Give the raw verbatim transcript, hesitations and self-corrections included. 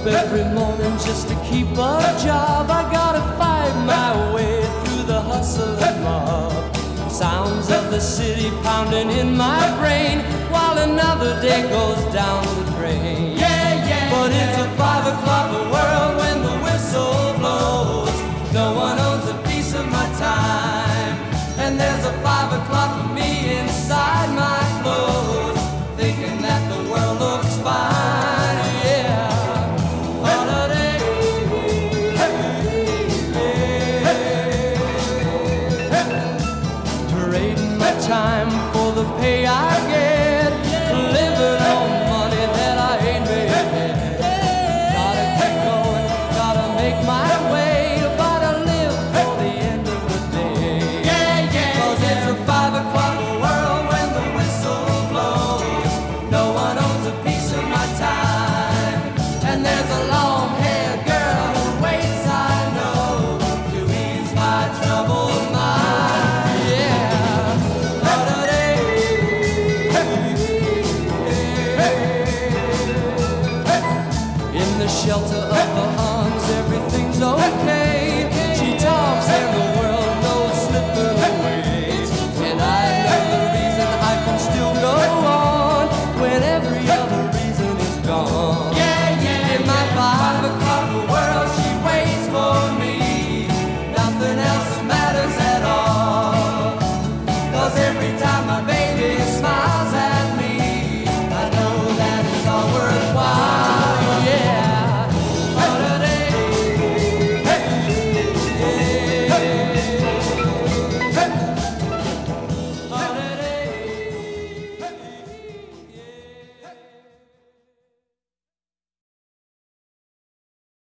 every morning just to keep a job. I gotta fight my way through the hustle and mob. Sounds of the city pounding in my brain while another day goes down the drain. Yeah, yeah. But it's a five o'clock world when the whistle blows. No one owns a piece of my time, and there's a five o'clock for me inside my clothes, thinking that the world looks fine. Yeah. Holiday. Trading my time for